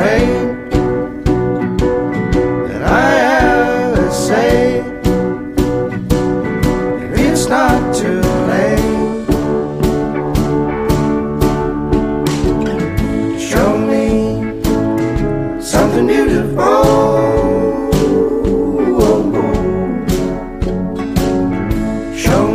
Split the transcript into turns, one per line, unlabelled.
way that I have to say, if it's not too late, show me something beautiful. Show